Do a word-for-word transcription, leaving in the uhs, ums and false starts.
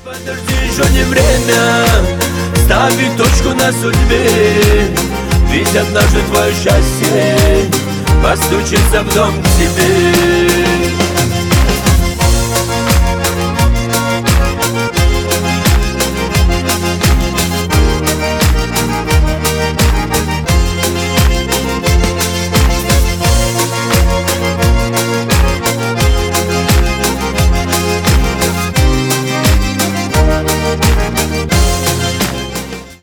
Подожди, еще не время ставить точку на судьбе, ведь однажды твое счастье постучится в дом к тебе.